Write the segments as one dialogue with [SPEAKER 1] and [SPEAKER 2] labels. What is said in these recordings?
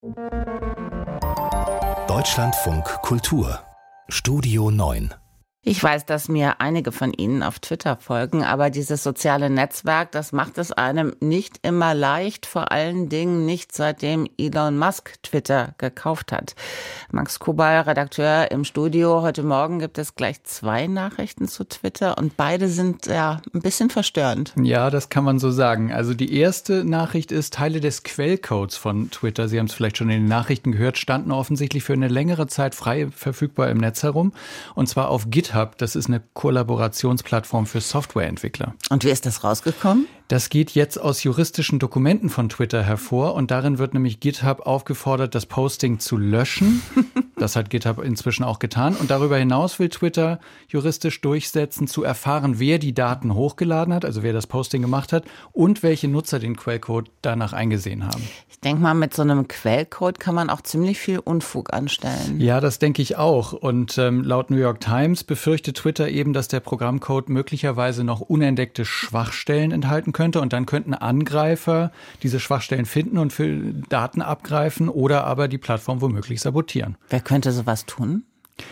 [SPEAKER 1] Deutschlandfunk Kultur Studio 9.
[SPEAKER 2] Ich weiß, dass mir einige von Ihnen auf Twitter folgen, aber dieses soziale Netzwerk, das macht es einem nicht immer leicht, vor allen Dingen nicht seitdem Elon Musk Twitter gekauft hat. Max Kubal, Redakteur im Studio. Heute Morgen gibt es gleich 2 Nachrichten zu Twitter und beide sind ja ein bisschen verstörend.
[SPEAKER 3] Ja, das kann man so sagen. Also die erste Nachricht ist, Teile des Quellcodes von Twitter, Sie haben es vielleicht schon in den Nachrichten gehört, standen offensichtlich für eine längere Zeit frei verfügbar im Netz herum, und zwar auf GitHub. Das ist eine Kollaborationsplattform für Softwareentwickler.
[SPEAKER 2] Und wie ist das rausgekommen?
[SPEAKER 3] Das geht jetzt aus juristischen Dokumenten von Twitter hervor und darin wird nämlich GitHub aufgefordert, das Posting zu löschen. Das hat GitHub inzwischen auch getan. Und darüber hinaus will Twitter juristisch durchsetzen, zu erfahren, wer die Daten hochgeladen hat, also wer das Posting gemacht hat und welche Nutzer den Quellcode danach eingesehen haben.
[SPEAKER 2] Ich denke mal, mit so einem Quellcode kann man auch ziemlich viel Unfug anstellen.
[SPEAKER 3] Ja, das denke ich auch. Und laut New York Times befürchtet Twitter eben, dass der Programmcode möglicherweise noch unentdeckte Schwachstellen enthalten könnte. Und dann könnten Angreifer diese Schwachstellen finden und für Daten abgreifen oder aber die Plattform womöglich sabotieren.
[SPEAKER 2] Wer könnte sowas tun?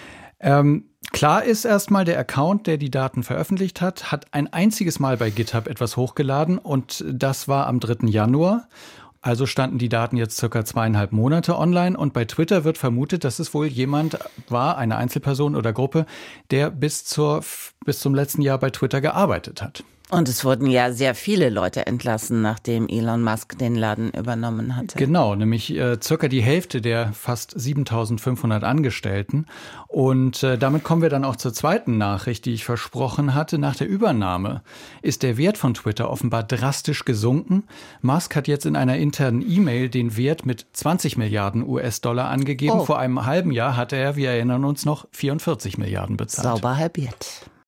[SPEAKER 3] Klar ist erstmal, der Account, der die Daten veröffentlicht hat ein einziges Mal bei GitHub etwas hochgeladen und das war am 3. Januar. Also standen die Daten jetzt circa 2,5 Monate online und bei Twitter wird vermutet, dass es wohl jemand war, eine Einzelperson oder Gruppe, der bis zum letzten Jahr bei Twitter gearbeitet hat.
[SPEAKER 2] Und es wurden ja sehr viele Leute entlassen, nachdem Elon Musk den Laden übernommen hatte.
[SPEAKER 3] Genau, nämlich circa die Hälfte der fast 7.500 Angestellten. Und damit kommen wir dann auch zur zweiten Nachricht, die ich versprochen hatte. Nach der Übernahme ist der Wert von Twitter offenbar drastisch gesunken. Musk hat jetzt in einer internen E-Mail den Wert mit 20 Milliarden US-Dollar angegeben.
[SPEAKER 2] Oh.
[SPEAKER 3] Vor einem halben Jahr hatte er, wir erinnern uns noch, 44 Milliarden bezahlt.
[SPEAKER 2] Sauber halbiert.